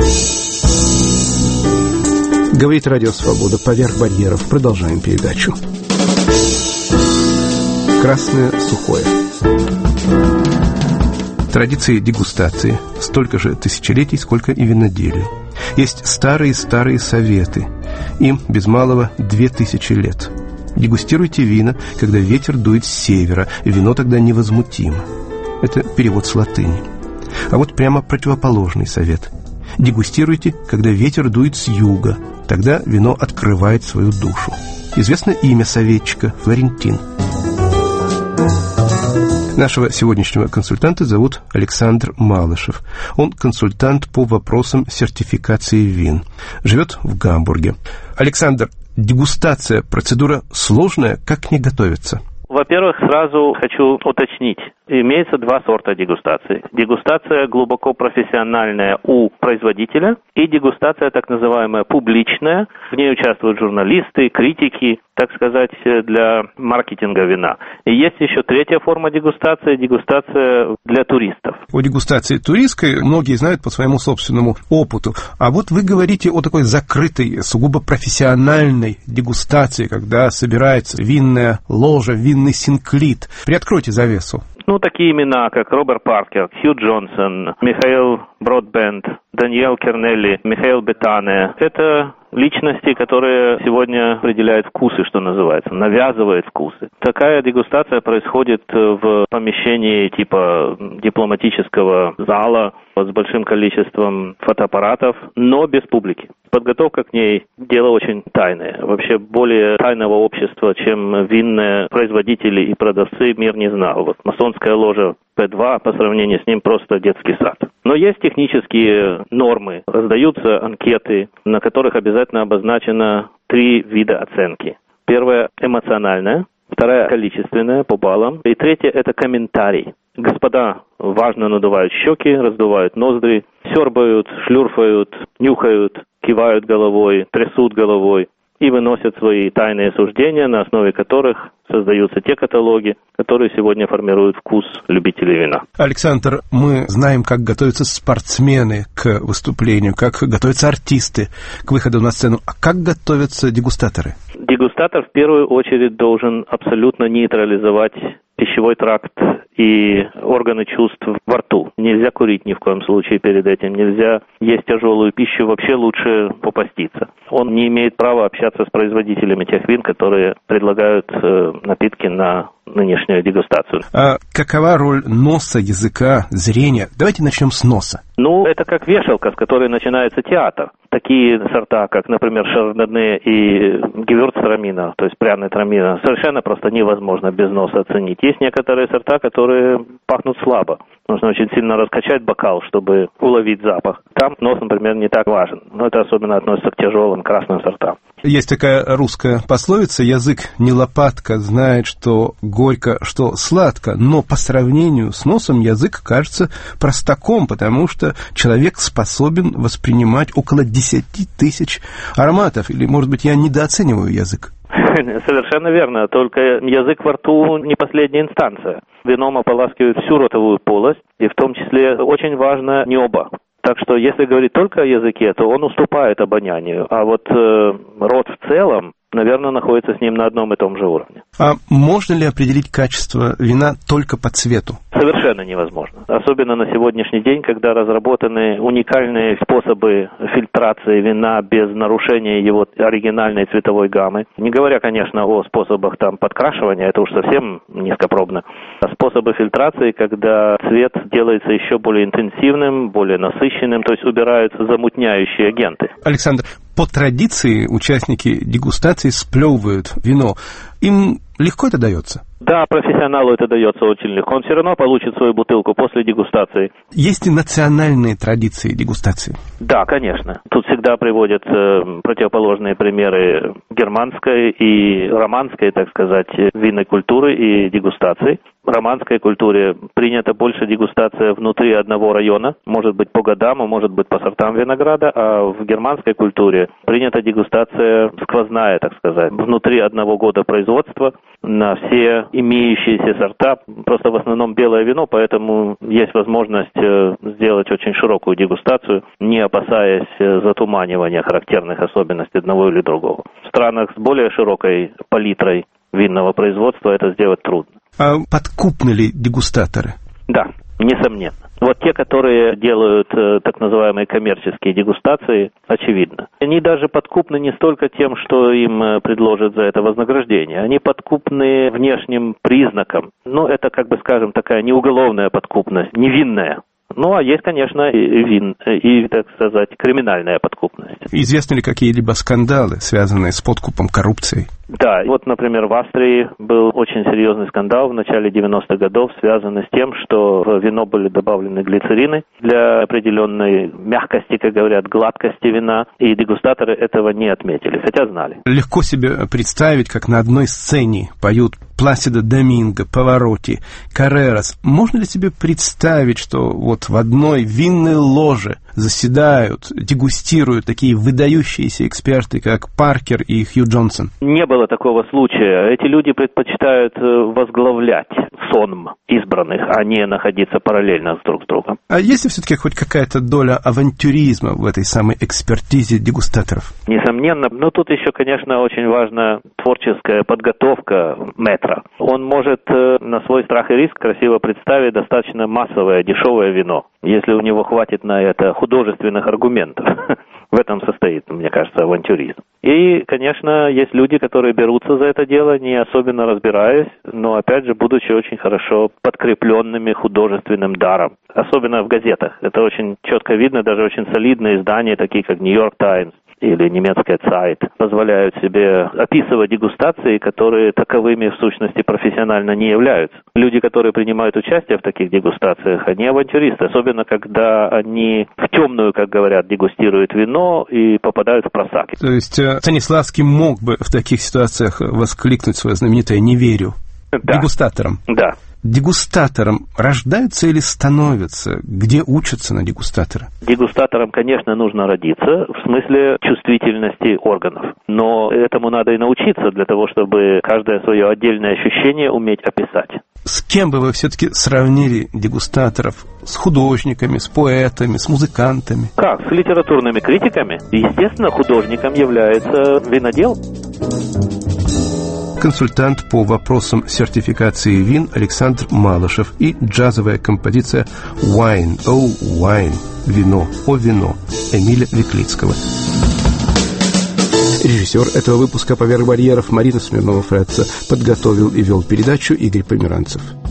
Говорит Радио Свобода. Поверх барьеров. Продолжаем передачу. Красное сухое. Традиции дегустации столько же тысячелетий, сколько и виноделия. Есть старые-старые советы. Им без малого 2000 лет. Дегустируйте вина, когда ветер дует с севера, и вино тогда невозмутимо. Это перевод с латыни. А вот прямо противоположный совет. Дегустируйте, когда ветер дует с юга. Тогда вино открывает свою душу. Известно имя советчика – Флорентин. Нашего сегодняшнего консультанта зовут Александр Малышев. Он консультант по вопросам сертификации вин. Живет в Гамбурге. Александр, дегустация – процедура сложная, как к ней готовиться? Во-первых, сразу хочу уточнить. Имеется два сорта дегустации. Дегустация глубоко профессиональная у производителя и дегустация так называемая публичная. В ней участвуют журналисты, критики, так сказать, для маркетинга вина. И есть еще третья форма дегустации – дегустация для туристов. О дегустации туристской многие знают по своему собственному опыту. А вот вы говорите о такой закрытой, сугубо профессиональной дегустации, когда собирается винная ложа, винный синклит. Приоткройте завесу. Такие имена, как Роберт Паркер, Хью Джонсон, Михаил Бродбенд, Даниэл Кернелли, Михаил Бетане – это личности, которые сегодня определяют вкусы, что называется, навязывают вкусы. Такая дегустация происходит в помещении типа дипломатического зала с большим количеством фотоаппаратов, но без публики. Подготовка к ней – дело очень тайное. Вообще более тайного общества, чем винные производители и продавцы, мир не знал. Вот масонская ложа П2 по сравнению с ним просто детский сад. Но есть технические нормы, раздаются анкеты, на которых обязательно обозначено 3 вида оценки. Первая – эмоциональная, вторая – количественная, по баллам, и третья – это комментарий. Господа важно надувают щеки, раздувают ноздри, сёрбают, шлюрфают, нюхают, кивают головой, трясут головой и выносят свои тайные суждения, на основе которых создаются те каталоги, которые сегодня формируют вкус любителей вина. Александр, мы знаем, как готовятся спортсмены к выступлению, как готовятся артисты к выходу на сцену. А как готовятся дегустаторы? Дегустатор в первую очередь должен абсолютно нейтрализовать пищевой тракт и органы чувств во рту. Нельзя курить ни в коем случае перед этим, нельзя есть тяжелую пищу, вообще лучше попаститься. Он не имеет права общаться с производителями тех вин, которые предлагают напитки на нынешнюю дегустацию. А какова роль носа, языка, зрения? Давайте начнем с носа. Это как вешалка, с которой начинается театр. Такие сорта, как, например, шардоне и гевюрцтрамина, то есть пряный трамина, совершенно просто невозможно без носа оценить. Есть некоторые сорта, которые пахнут слабо. Нужно очень сильно раскачать бокал, чтобы уловить запах. Там нос, например, не так важен. Но это особенно относится к тяжелым красным сортам. Есть такая русская пословица: язык не лопатка, знает, что горько, что сладко. Но по сравнению с носом язык кажется простаком, потому что человек способен воспринимать около 10 тысяч ароматов. Или, может быть, я недооцениваю язык? Совершенно верно. Только язык во рту не последняя инстанция. Вином ополаскивают всю ротовую полость, и в том числе очень важно небо. Так что, если говорить только о языке, то он уступает обонянию. А вот рот в целом, наверное, находится с ним на одном и том же уровне. А можно ли определить качество вина только по цвету? Совершенно невозможно. Особенно на сегодняшний день, когда разработаны уникальные способы фильтрации вина без нарушения его оригинальной цветовой гаммы. Не говоря, конечно, о способах подкрашивания, это уж совсем низкопробно. А способы фильтрации, когда цвет делается еще более интенсивным, более насыщенным, то есть убираются замутняющие агенты. Александр, по традиции участники дегустации сплевывают вино. Им легко это дается? Да, профессионалу это дается очень легко. Он все равно получит свою бутылку после дегустации. Есть и национальные традиции дегустации? Да, конечно. Тут всегда приводят противоположные примеры германской и романской, так сказать, винной культуры и дегустации. романской культуре принята больше дегустация внутри одного района, может быть по годам, а может быть по сортам винограда, а в германской культуре принята дегустация сквозная, так сказать, внутри одного года производства на все имеющиеся сорта, просто в основном белое вино, поэтому есть возможность сделать очень широкую дегустацию, не опасаясь затуманивания характерных особенностей одного или другого. В странах с более широкой палитрой винного производства это сделать трудно. А подкупны ли дегустаторы? Да, несомненно. Вот те, которые делают так называемые коммерческие дегустации, очевидно. Они даже подкупны не столько тем, что им предложат за это вознаграждение. Они подкупны внешним признаком. Ну, это, как бы скажем, такая неуголовная подкупность, невинная. Ну, а есть, конечно, и, так сказать, криминальная подкупность. Известны ли какие-либо скандалы, связанные с подкупом, коррупцией? Да, вот, например, в Австрии был очень серьезный скандал в начале 90-х годов, связанный с тем, что в вино были добавлены глицерины для определенной мягкости, как говорят, гладкости вина, и дегустаторы этого не отметили, хотя знали. Легко себе представить, как на одной сцене поют Пласидо Доминго, Паваротти, Каррерас. Можно ли себе представить, что вот в одной винной ложе заседают, дегустируют такие выдающиеся эксперты, как Паркер и Хью Джонсон? Не было такого случая. Эти люди предпочитают возглавлять сонм избранных, а не находиться параллельно друг с другом. А есть ли все-таки хоть какая-то доля авантюризма в этой самой экспертизе дегустаторов? Несомненно. Но тут еще, конечно, очень важна творческая подготовка мэтра. Он может на свой страх и риск красиво представить достаточно массовое, дешевое вино, если у него хватит на это художественных аргументов. В этом состоит, мне кажется, авантюризм. И, конечно, есть люди, которые берутся за это дело, не особенно разбираясь, но, опять же, будучи очень хорошо подкрепленными художественным даром. Особенно в газетах. Это очень четко видно, даже очень солидные издания, такие как «Нью-Йорк Таймс» или немецкая Zeit, позволяют себе описывать дегустации, которые таковыми в сущности профессионально не являются. Люди, которые принимают участие в таких дегустациях, они авантюристы, особенно когда они в темную, как говорят, дегустируют вино и попадают в просаки. То есть Станиславский мог бы в таких ситуациях воскликнуть свое знаменитое «не верю» дегустаторам? Да. Дегустатором рождаются или становятся? Где учатся на дегустатора? Дегустаторам, конечно, нужно родиться, в смысле чувствительности органов. Но этому надо и научиться для того, чтобы каждое свое отдельное ощущение уметь описать. С кем бы вы все-таки сравнили дегустаторов? С художниками, с поэтами, с музыкантами? Как? С литературными критиками? Естественно, художником является винодел. Консультант по вопросам сертификации вин Александр Малышев и джазовая композиция «Wine, oh wine» – «Вино, о вино» Эмиля Виклицкого. Режиссер этого выпуска «Поверх барьеров» Марина Смирнова-Фретца. Подготовил и вел передачу Игорь Померанцев.